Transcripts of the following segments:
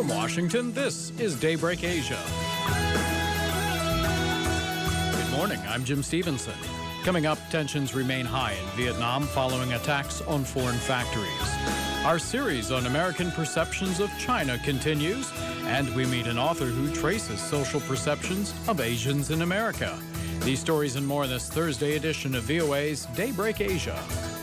From Washington, this is Daybreak Asia. Good morning, I'm Jim Stevenson. Coming up, tensions remain high in Vietnam following attacks on foreign factories. Our series on American perceptions of China continues, and we meet an author who traces social perceptions of Asians in America. These stories and more in this Thursday edition of VOA's Daybreak Asia.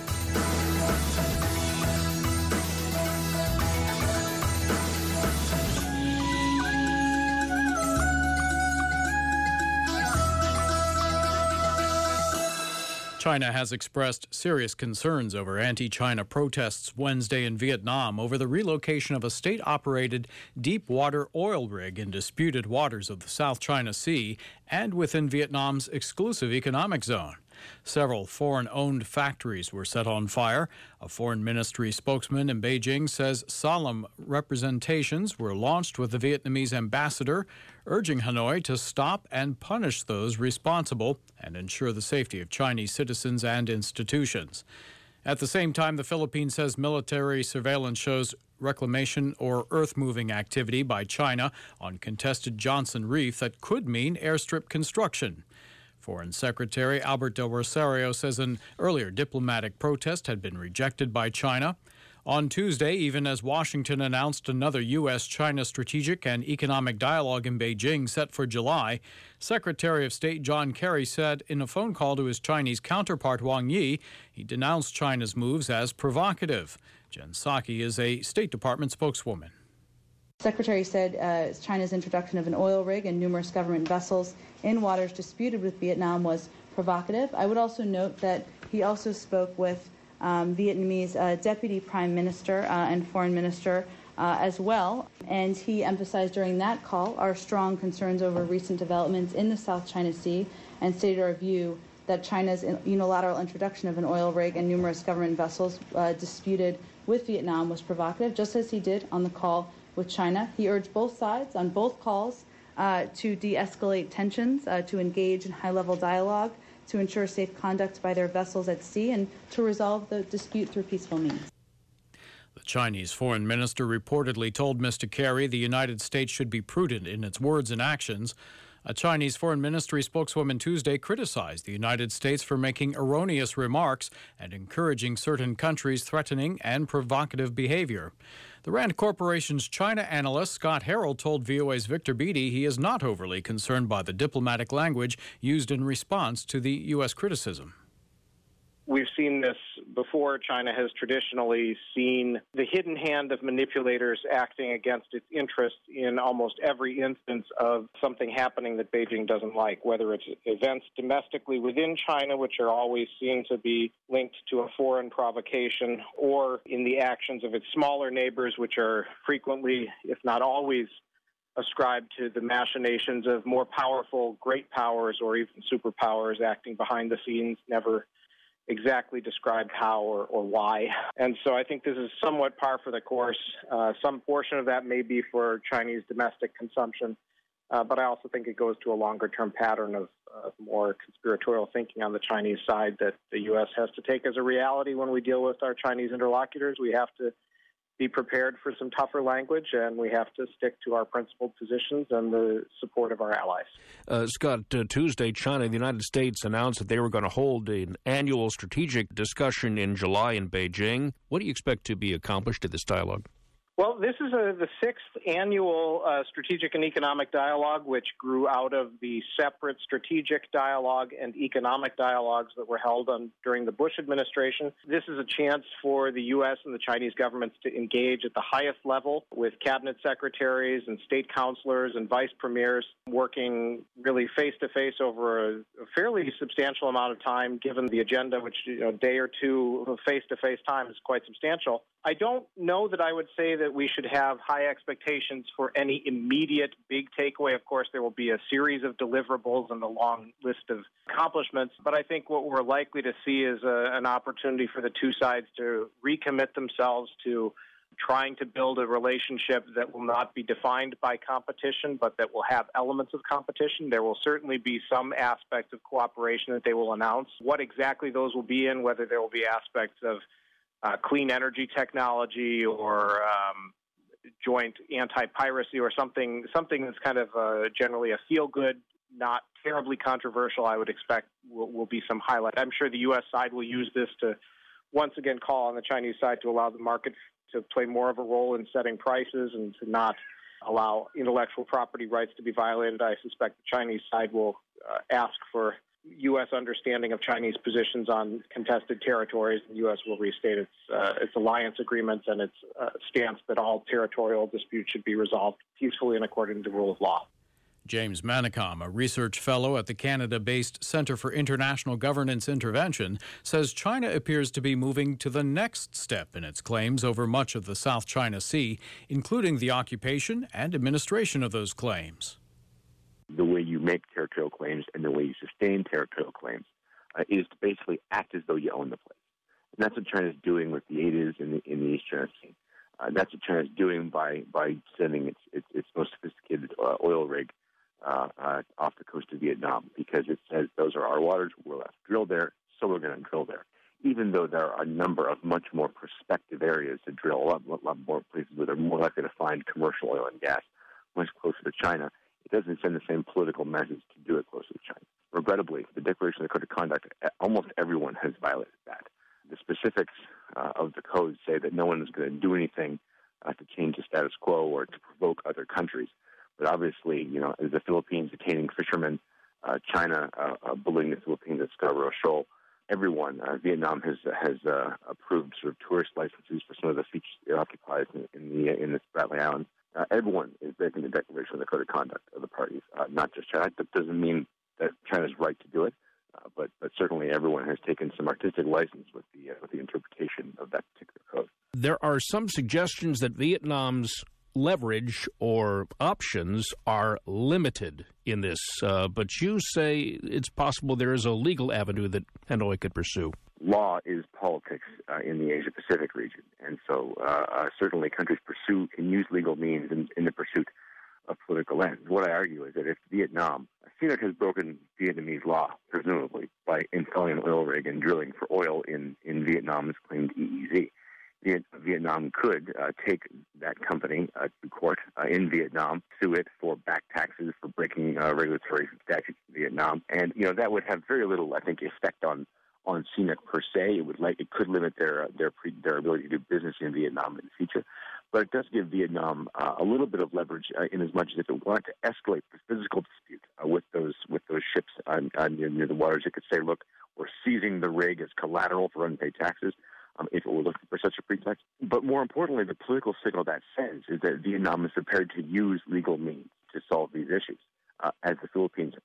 China has expressed serious concerns over anti-China protests Wednesday in Vietnam over the relocation of a state-operated deep-water oil rig in disputed waters of the South China Sea and within Vietnam's exclusive economic zone. Several foreign-owned factories were set on fire. A foreign ministry spokesman in Beijing says solemn representations were launched with the Vietnamese ambassador, urging Hanoi to stop and punish those responsible and ensure the safety of Chinese citizens and institutions. At the same time, the Philippines says military surveillance shows reclamation or earth-moving activity by China on contested Johnson Reef that could mean airstrip construction. Foreign Secretary Albert Del Rosario says an earlier diplomatic protest had been rejected by China. On Tuesday, even as Washington announced another U.S.-China strategic and economic dialogue in Beijing set for July, Secretary of State John Kerry said in a phone call to his Chinese counterpart Wang Yi, he denounced China's moves as provocative. Jen Psaki is a State Department spokeswoman. Secretary said China's introduction of an oil rig and numerous government vessels in waters disputed with Vietnam was provocative. I would also note that he also spoke with Vietnamese Deputy Prime Minister and Foreign Minister as well, and he emphasized during that call our strong concerns over recent developments in the South China Sea and stated our view that China's unilateral introduction of an oil rig and numerous government vessels disputed with Vietnam was provocative, just as he did on the call with China. He urged both sides on both calls to de-escalate tensions, to engage in high-level dialogue, to ensure safe conduct by their vessels at sea, and to resolve the dispute through peaceful means. The Chinese foreign minister reportedly told Mr. Kerry the United States should be prudent in its words and actions. A Chinese foreign ministry spokeswoman Tuesday criticized the United States for making erroneous remarks and encouraging certain countries' threatening and provocative behavior. The Rand Corporation's China analyst Scott Harrell told VOA's Victor Beattie he is not overly concerned by the diplomatic language used in response to the U.S. criticism. We've seen this before. China has traditionally seen the hidden hand of manipulators acting against its interests in almost every instance of something happening that Beijing doesn't like, whether it's events domestically within China, which are always seen to be linked to a foreign provocation, or in the actions of its smaller neighbors, which are frequently, if not always, ascribed to the machinations of more powerful great powers or even superpowers acting behind the scenes, never exactly described how or why. And so I think this is somewhat par for the course. Some portion of that may be for Chinese domestic consumption, but I also think it goes to a longer-term pattern of more conspiratorial thinking on the Chinese side that the U.S. has to take as a reality when we deal with our Chinese interlocutors. We have to be prepared for some tougher language, and we have to stick to our principled positions and the support of our allies. Scott, Tuesday, China and the United States announced that they were going to hold an annual strategic discussion in July in Beijing. What do you expect to be accomplished at this dialogue? Well, this is the sixth annual strategic and economic dialogue, which grew out of the separate strategic dialogue and economic dialogues that were held during the Bush administration. This is a chance for the U.S. and the Chinese governments to engage at the highest level with cabinet secretaries and state counselors and vice premiers working really face-to-face over a fairly substantial amount of time, given the agenda, which a day or two of face-to-face time is quite substantial. I don't know that I would say that we should have high expectations for any immediate big takeaway. Of course, there will be a series of deliverables and a long list of accomplishments, but I think what we're likely to see is an opportunity for the two sides to recommit themselves to trying to build a relationship that will not be defined by competition, but that will have elements of competition. There will certainly be some aspects of cooperation that they will announce. What exactly those will be in, whether there will be aspects of clean energy technology or joint anti-piracy or something that's kind of generally a feel-good, not terribly controversial, I would expect will be some highlight. I'm sure the U.S. side will use this to once again call on the Chinese side to allow the market to play more of a role in setting prices and to not allow intellectual property rights to be violated. I suspect the Chinese side will ask for U.S. understanding of Chinese positions on contested territories. The U.S. will restate its alliance agreements and its stance that all territorial disputes should be resolved peacefully and according to the rule of law. James Manicom, a research fellow at the Canada-based Centre for International Governance Intervention, says China appears to be moving to the next step in its claims over much of the South China Sea, including the occupation and administration of those claims. The way you make territorial claims and the way you sustain territorial claims is to basically act as though you own the place. And that's what China's doing with the ADIZ in the East China Sea. That's what China's doing by sending its most sophisticated oil rig off the coast of Vietnam, because it says those are our waters, we're allowed to drill there, so we're going to drill there. Even though there are a number of much more prospective areas to drill, a lot more places where they're more likely to find commercial oil and gas much closer to China, it doesn't send the same political message to do it closer to China. Regrettably, the Declaration of the Code of Conduct, almost everyone has violated that. The specifics of the code say that no one is going to do anything to change the status quo or to provoke other countries. But obviously, the Philippines detaining fishermen, China bullying the Philippines at Scarborough Shoal, everyone, Vietnam has approved sort of tourist licenses for some of the features it occupies in the Spratly Islands. Everyone is breaking the Declaration of the Code of Conduct of the parties, not just China. That doesn't mean that China's right to do it, but certainly everyone has taken some artistic license with the interpretation of that particular code. There are some suggestions that Vietnam's leverage or options are limited in this, but you say it's possible there is a legal avenue that Hanoi could pursue. Law is politics in the Asia-Pacific region, and so certainly countries can use legal means in the pursuit of political ends. What I argue is that if CNOOC has broken Vietnamese law, presumably, by installing an oil rig and drilling for oil in Vietnam's claimed EEZ. Vietnam could take that company to court in Vietnam, sue it for back taxes for breaking regulatory statutes in Vietnam, and that would have very little, I think, effect on CNOOC per se. It could limit their ability to do business in Vietnam in the future, but it does give Vietnam a little bit of leverage in as much as if it wanted to escalate the physical dispute with those ships near the waters. It could say, look, we're seizing the rig as collateral for unpaid taxes. If it were looking for such a pretext. But more importantly, the political signal that sends is that Vietnam is prepared to use legal means to solve these issues, as the Philippines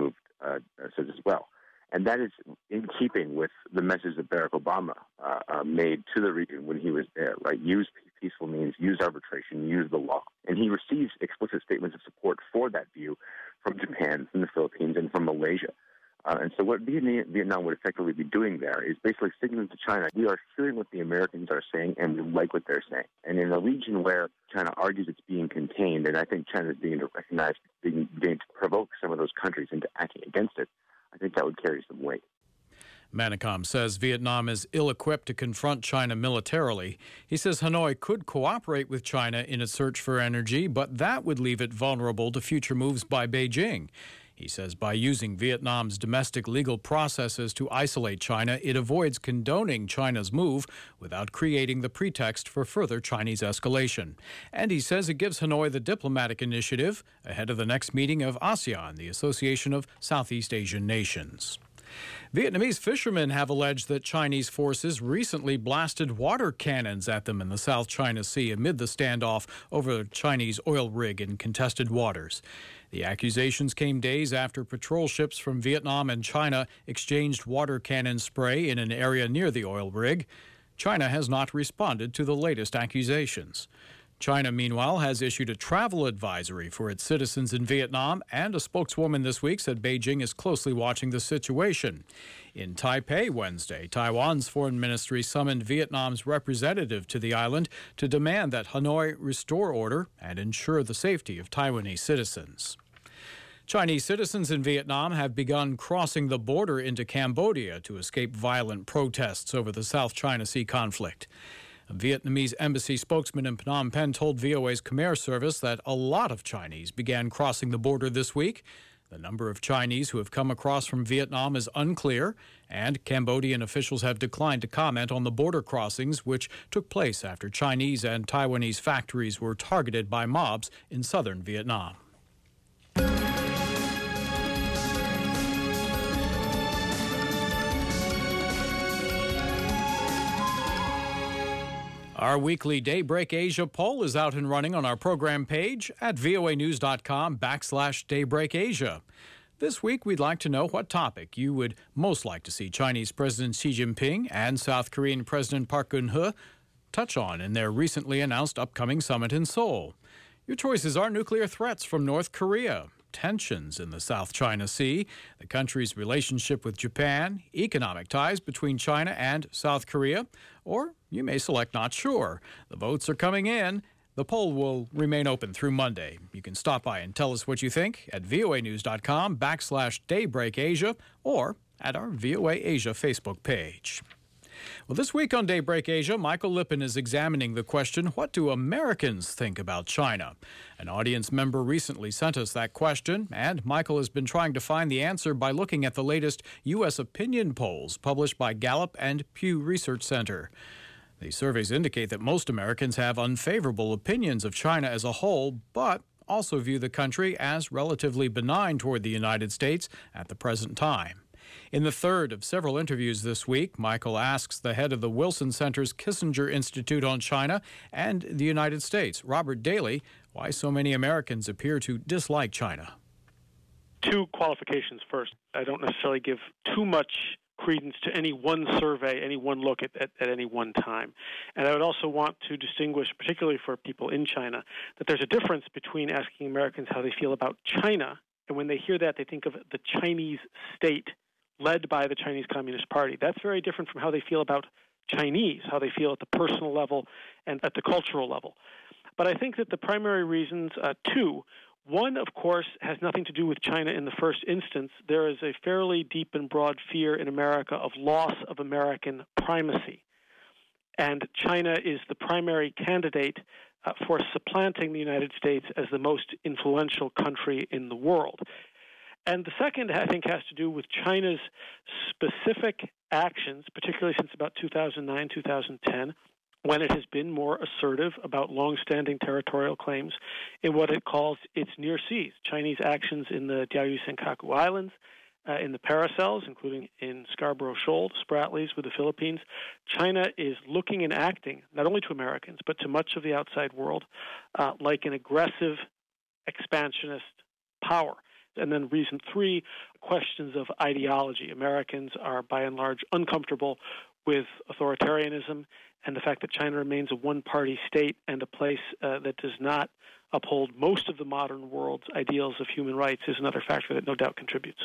says as well. And that is in keeping with the message that Barack Obama made to the region when he was there, right? Use peaceful means, use arbitration, use the law. And he receives explicit statements of support for that view from Japan, from the Philippines, and from Malaysia. And so what Vietnam would effectively be doing there is basically signaling to China, we are hearing what the Americans are saying, and we like what they're saying. And in a region where China argues it's being contained, and I think China is beginning to recognize, beginning to provoke some of those countries into acting against it, I think that would carry some weight. Manicom says Vietnam is ill-equipped to confront China militarily. He says Hanoi could cooperate with China in its search for energy, but that would leave it vulnerable to future moves by Beijing. He says by using Vietnam's domestic legal processes to isolate China, it avoids condoning China's move without creating the pretext for further Chinese escalation. And he says it gives Hanoi the diplomatic initiative ahead of the next meeting of ASEAN, the Association of Southeast Asian Nations. Vietnamese fishermen have alleged that Chinese forces recently blasted water cannons at them in the South China Sea amid the standoff over a Chinese oil rig in contested waters. The accusations came days after patrol ships from Vietnam and China exchanged water cannon spray in an area near the oil rig. China has not responded to the latest accusations. China, meanwhile, has issued a travel advisory for its citizens in Vietnam, and a spokeswoman this week said Beijing is closely watching the situation. In Taipei Wednesday, Taiwan's foreign ministry summoned Vietnam's representative to the island to demand that Hanoi restore order and ensure the safety of Taiwanese citizens. Chinese citizens in Vietnam have begun crossing the border into Cambodia to escape violent protests over the South China Sea conflict. A Vietnamese embassy spokesman in Phnom Penh told VOA's Khmer service that a lot of Chinese began crossing the border this week. The number of Chinese who have come across from Vietnam is unclear, and Cambodian officials have declined to comment on the border crossings, which took place after Chinese and Taiwanese factories were targeted by mobs in southern Vietnam. Our weekly Daybreak Asia poll is out and running on our program page at voanews.com/Daybreak Asia. This week, we'd like to know what topic you would most like to see Chinese President Xi Jinping and South Korean President Park Geun-hye touch on in their recently announced upcoming summit in Seoul. Your choices are nuclear threats from North Korea, tensions in the South China Sea, the country's relationship with Japan, economic ties between China and South Korea, or you may select not sure. The votes are coming in. The poll will remain open through Monday. You can stop by and tell us what you think at voanews.com/Daybreak Asia or at our VOA Asia Facebook page. Well, this week on Daybreak Asia, Michael Lippin is examining the question, what do Americans think about China? An audience member recently sent us that question, and Michael has been trying to find the answer by looking at the latest U.S. opinion polls published by Gallup and Pew Research Center. The surveys indicate that most Americans have unfavorable opinions of China as a whole, but also view the country as relatively benign toward the United States at the present time. In the third of several interviews this week, Michael asks the head of the Wilson Center's Kissinger Institute on China and the United States, Robert Daly, why so many Americans appear to dislike China. Two qualifications first. I don't necessarily give too much credence to any one survey, any one look at any one time. And I would also want to distinguish, particularly for people in China, that there's a difference between asking Americans how they feel about China, and when they hear that, they think of the Chinese state led by the Chinese Communist Party. That's very different from how they feel about Chinese, how they feel at the personal level and at the cultural level. But I think that the primary reasons, two. One, of course, has nothing to do with China in the first instance. There is a fairly deep and broad fear in America of loss of American primacy. And China is the primary candidate for supplanting the United States as the most influential country in the world. And the second, I think, has to do with China's specific actions, particularly since about 2009, 2010, when it has been more assertive about longstanding territorial claims in what it calls its near seas. Chinese actions in the Diaoyu Senkaku Islands, in the Paracels, including in Scarborough Shoal, Spratlys with the Philippines. China is looking and acting, not only to Americans, but to much of the outside world, like an aggressive expansionist power. And then reason three, questions of ideology. Americans are, by and large, uncomfortable with authoritarianism and the fact that China remains a one-party state and a place that does not uphold most of the modern world's ideals of human rights is another factor that no doubt contributes.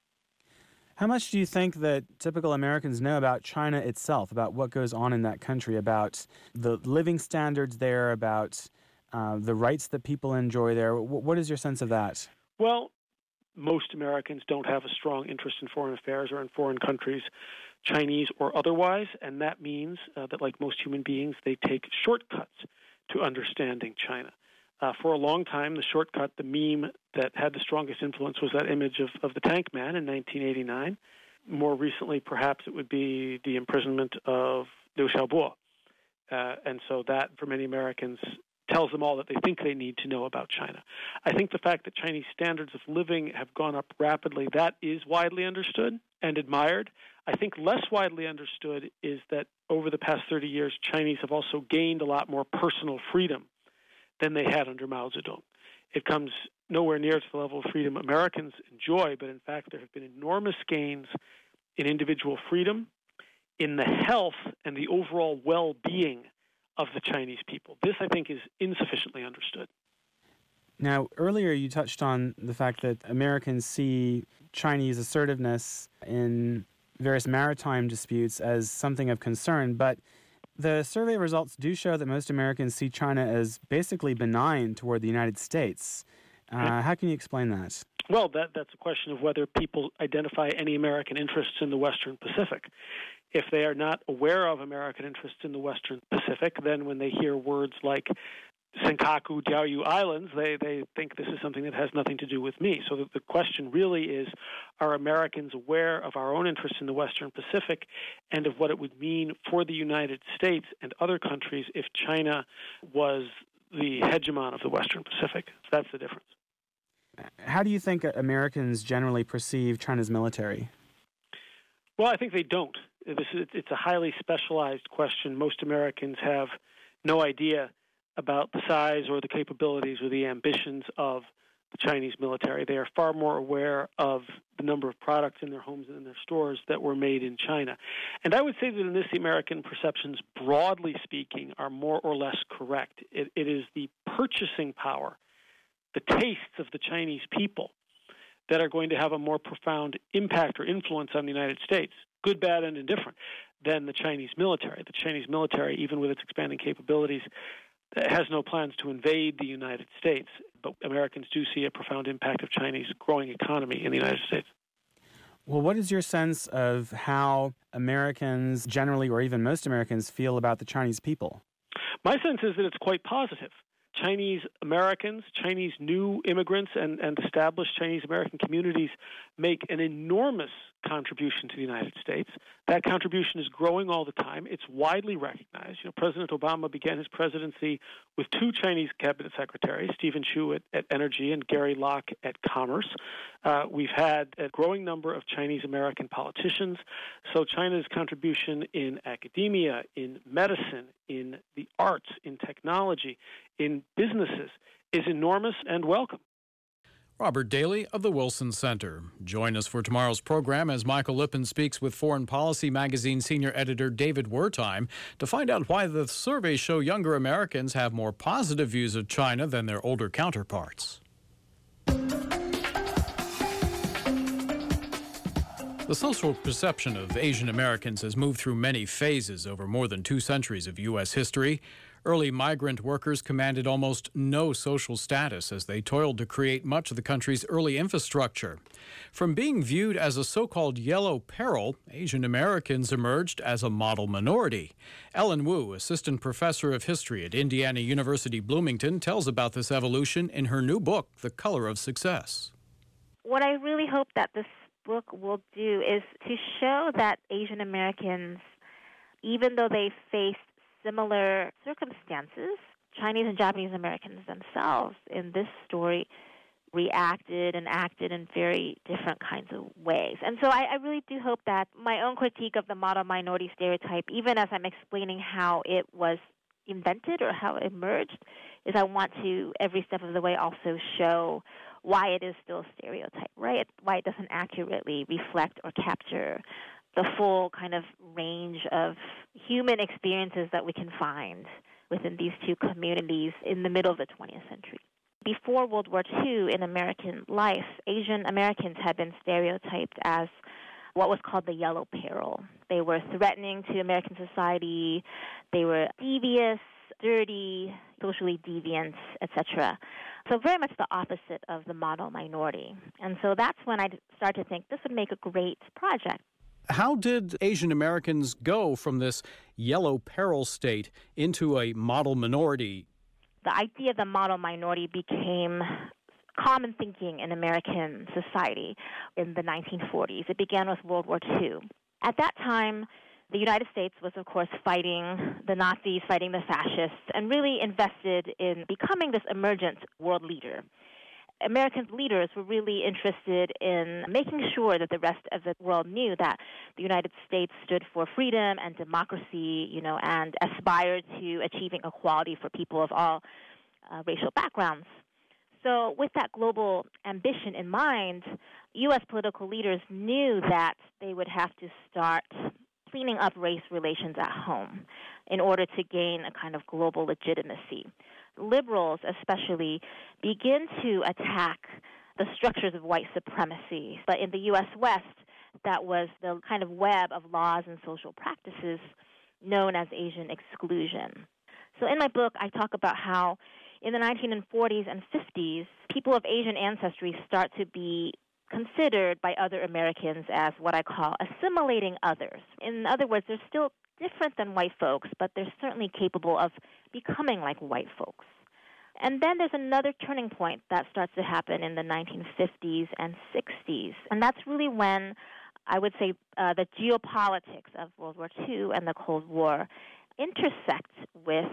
How much do you think that typical Americans know about China itself, about what goes on in that country, about the living standards there, about the rights that people enjoy there? What is your sense of that? Well, most Americans don't have a strong interest in foreign affairs or in foreign countries, Chinese or otherwise, and that means that, like most human beings, they take shortcuts to understanding China. For a long time, the shortcut, the meme that had the strongest influence was that image of the Tank Man in 1989. More recently, perhaps it would be the imprisonment of Liu Xiaobo. And so that, for many Americans, tells them all that they think they need to know about China. I think the fact that Chinese standards of living have gone up rapidly, that is widely understood and admired. I think less widely understood is that over the past 30 years, Chinese have also gained a lot more personal freedom than they had under Mao Zedong. It comes nowhere near to the level of freedom Americans enjoy, but in fact there have been enormous gains in individual freedom, in the health and the overall well-being of the Chinese people. This, I think, is insufficiently understood. Now, earlier you touched on the fact that Americans see Chinese assertiveness in various maritime disputes as something of concern, but the survey results do show that most Americans see China as basically benign toward the United States. How can you explain that? Well, that's a question of whether people identify any American interests in the Western Pacific. If they are not aware of American interests in the Western Pacific, then when they hear words like Senkaku, Diaoyu Islands, they think this is something that has nothing to do with me. So the question really is, are Americans aware of our own interests in the Western Pacific and of what it would mean for the United States and other countries if China was the hegemon of the Western Pacific? That's the difference. How do you think Americans generally perceive China's military? Well, I think they don't. It's a highly specialized question. Most Americans have no idea about the size or the capabilities or the ambitions of the Chinese military. They are far more aware of the number of products in their homes and in their stores that were made in China. And I would say that in this, the American perceptions, broadly speaking, are more or less correct. It is the purchasing power, the tastes of the Chinese people that are going to have a more profound impact or influence on the United States, good, bad, and indifferent, than the Chinese military. The Chinese military, even with its expanding capabilities, has no plans to invade the United States, but Americans do see a profound impact of Chinese growing economy in the United States. Well, what is your sense of how Americans generally, or even most Americans, feel about the Chinese people? My sense is that it's quite positive. Chinese Americans, Chinese new immigrants, and established Chinese American communities make an enormous contribution to the United States. That contribution is growing all the time. It's widely recognized. President Obama began his presidency with two Chinese cabinet secretaries, Stephen Chu at Energy and Gary Locke at Commerce. We've had a growing number of Chinese American politicians. So China's contribution in academia, in medicine, in the arts, in technology, in businesses is enormous and welcome. Robert Daly of the Wilson Center. Join us for tomorrow's program as Michael Lippin speaks with Foreign Policy Magazine senior editor David Wertheim to find out why the surveys show younger Americans have more positive views of China than their older counterparts. The social perception of Asian Americans has moved through many phases over more than 2 centuries of U.S. history. Early migrant workers commanded almost no social status as they toiled to create much of the country's early infrastructure. From being viewed as a so-called yellow peril, Asian Americans emerged as a model minority. Ellen Wu, assistant professor of history at Indiana University Bloomington, tells about this evolution in her new book, The Color of Success. What I really hope that this book will do is to show that Asian Americans, even though they faced similar circumstances, Chinese and Japanese Americans themselves in this story reacted and acted in very different kinds of ways. And so I really do hope that my own critique of the model minority stereotype, even as I'm explaining how it was invented or how it emerged, is I want to, every step of the way, also show why it is still a stereotype, right? Why it doesn't accurately reflect or capture the full kind of range of human experiences that we can find within these two communities in the middle of the 20th century. Before World War II, in American life, Asian Americans had been stereotyped as what was called the yellow peril. They were threatening to American society. They were devious, dirty, socially deviant, etc. So very much the opposite of the model minority. And so that's when I started to think this would make a great project. How did Asian Americans go from this yellow peril state into a model minority? The idea of the model minority became common thinking in American society in the 1940s. It began with World War II. At that time, the United States was, of course, fighting the Nazis, fighting the fascists, and really invested in becoming this emergent world leader. American leaders were really interested in making sure that the rest of the world knew that the United States stood for freedom and democracy, and aspired to achieving equality for people of all racial backgrounds. So with that global ambition in mind, U.S. political leaders knew that they would have to start cleaning up race relations at home in order to gain a kind of global legitimacy. Liberals especially begin to attack the structures of white supremacy. But in the U.S. West, that was the kind of web of laws and social practices known as Asian exclusion. So in my book, I talk about how in the 1940s and 50s, people of Asian ancestry start to be considered by other Americans as what I call assimilating others. In other words, they're still different than white folks, but they're certainly capable of becoming like white folks. And then there's another turning point that starts to happen in the 1950s and 60s, and that's really when I would say the geopolitics of World War II and the Cold War intersect with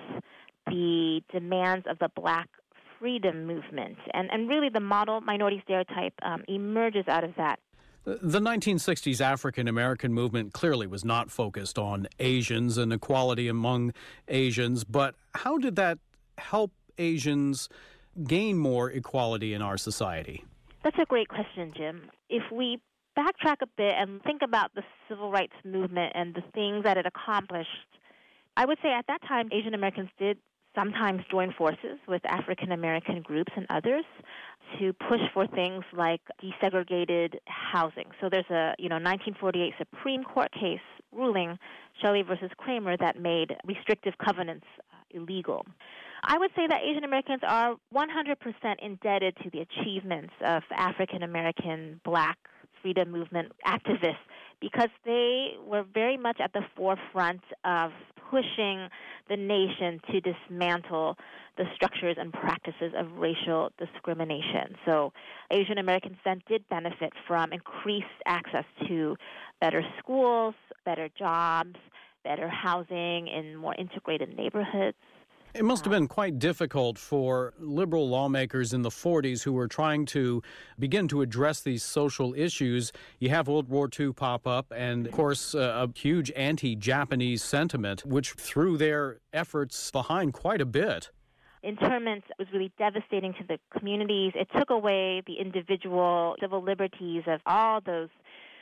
the demands of the Black freedom movement. And really the model minority stereotype emerges out of that. The 1960s African-American movement clearly was not focused on Asians and equality among Asians, but how did that help Asians gain more equality in our society? That's a great question, Jim. If we backtrack a bit and think about the civil rights movement and the things that it accomplished, I would say at that time Asian Americans did sometimes join forces with African American groups and others to push for things like desegregated housing. So there's a 1948 Supreme Court case ruling, Shelley versus Kramer, that made restrictive covenants illegal. I would say that Asian Americans are 100% indebted to the achievements of African American Black freedom movement activists because they were very much at the forefront of pushing the nation to dismantle the structures and practices of racial discrimination. So Asian Americans then did benefit from increased access to better schools, better jobs, better housing in more integrated neighborhoods. It must have been quite difficult for liberal lawmakers in the 40s who were trying to begin to address these social issues. You have World War II pop up and, of course, a huge anti-Japanese sentiment, which threw their efforts behind quite a bit. Internment was really devastating to the communities. It took away the individual civil liberties of all those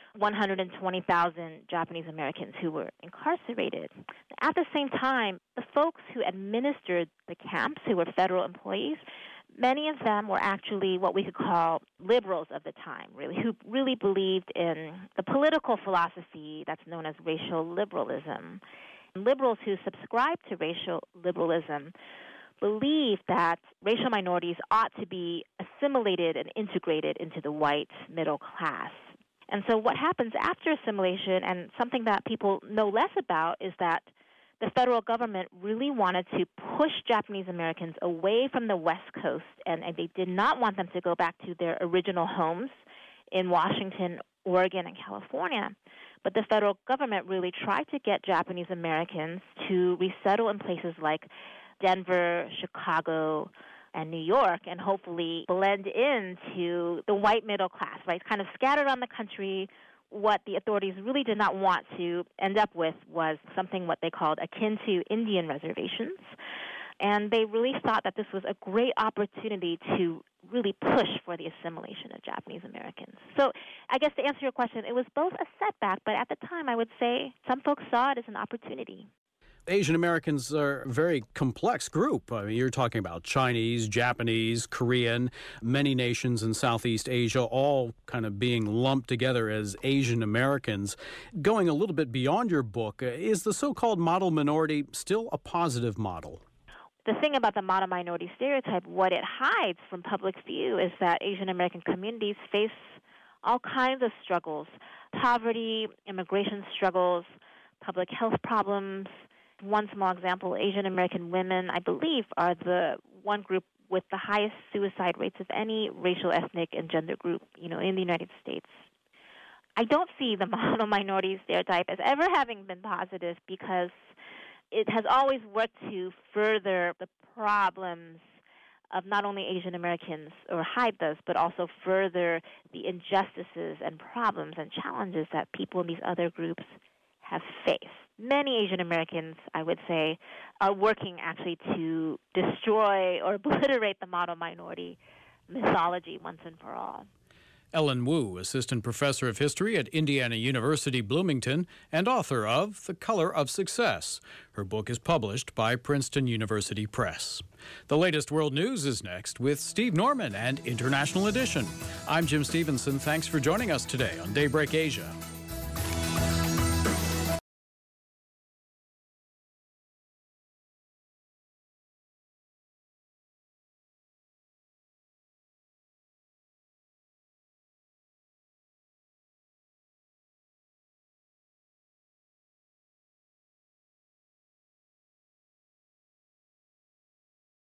120,000 Japanese Americans who were incarcerated. At the same time, the folks who administered the camps, who were federal employees, many of them were actually what we could call liberals of the time, really, who really believed in the political philosophy that's known as racial liberalism. And liberals who subscribed to racial liberalism believed that racial minorities ought to be assimilated and integrated into the white middle class. And so what happens after assimilation, and something that people know less about, is that the federal government really wanted to push Japanese Americans away from the West Coast, and they did not want them to go back to their original homes in Washington, Oregon, and California. But the federal government really tried to get Japanese Americans to resettle in places like Denver, Chicago, and New York, and hopefully blend into the white middle class, right? Kind of scattered around the country. What the authorities really did not want to end up with was something what they called akin to Indian reservations. And they really thought that this was a great opportunity to really push for the assimilation of Japanese Americans. So I guess to answer your question, it was both a setback, but at the time I would say some folks saw it as an opportunity. Asian Americans are a very complex group. I mean, you're talking about Chinese, Japanese, Korean, many nations in Southeast Asia, all kind of being lumped together as Asian Americans. Going a little bit beyond your book, is the so-called model minority still a positive model? The thing about the model minority stereotype, what it hides from public view is that Asian American communities face all kinds of struggles: poverty, immigration struggles, public health problems. One small example, Asian American women, I believe, are the one group with the highest suicide rates of any racial, ethnic, and gender group, in the United States. I don't see the model minority stereotype as ever having been positive because it has always worked to further the problems of not only Asian Americans, or hide those, but also further the injustices and problems and challenges that people in these other groups have faced. Many Asian Americans, I would say, are working actually to destroy or obliterate the model minority mythology once and for all. Ellen Wu, Assistant Professor of History at Indiana University, Bloomington, and author of The Color of Success. Her book is published by Princeton University Press. The latest world news is next with Steve Norman and International Edition. I'm Jim Stevenson. Thanks for joining us today on Daybreak Asia.